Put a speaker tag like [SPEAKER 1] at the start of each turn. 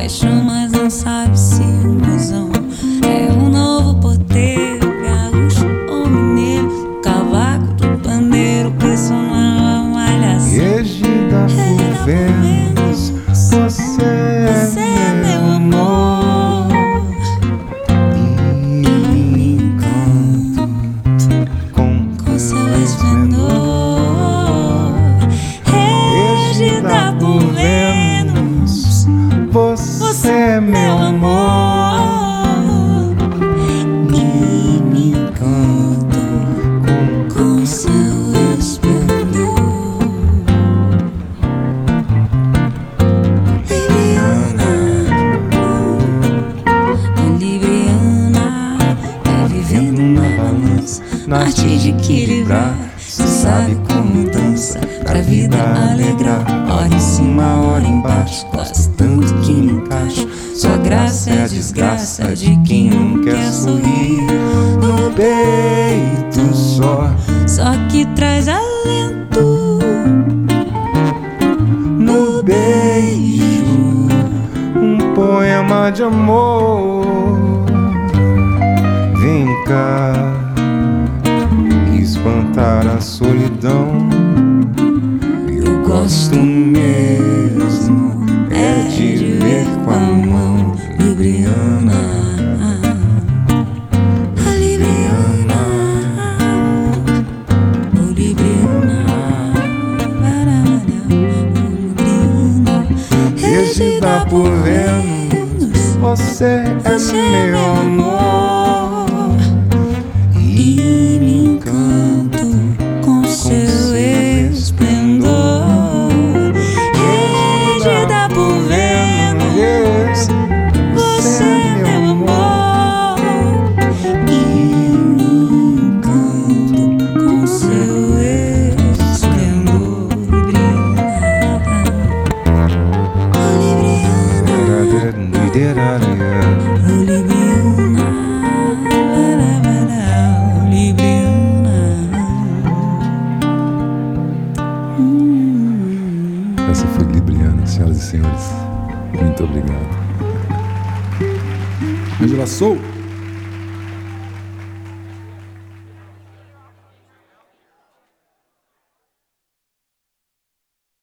[SPEAKER 1] paixão, mas não sabe se o mozão é um novo porteiro, gaúcho ou mineiro, cavaco do pandeiro, personal, a malhação.
[SPEAKER 2] Regida por Vênus, você é meu amor.
[SPEAKER 1] E me encanto com seu esplendor. Regida por Vênus,
[SPEAKER 2] você é meu amor.
[SPEAKER 1] E me encanto com seu esplendor. Libriana, vai vivendo na balança, na arte de equilibrar. Cê sabe como dança, pra vida alegrar. Hora em cima, hora embaixo, gosto tanto que me encaixo. Sua graça é a desgraça de quem não quer sorrir.
[SPEAKER 2] No peito
[SPEAKER 1] só que traz alento.
[SPEAKER 2] no beijo, um poema de amor. Vem cá espantar a solidão.
[SPEAKER 1] Eu gosto mesmo é de ver com a mão. Libriana, a Libriana, o Libriana, Libriana,
[SPEAKER 2] Regida por Vênus, você é meu amor.
[SPEAKER 1] E me encanto com seu esplendor. Regida por Vênus, você é meu amor. E me encanto com seu esplendor. Libriana, oh Libriana, oh Libriana.
[SPEAKER 2] Essa foi Libriana, senhoras e senhores. Muito obrigado. Angela Soul.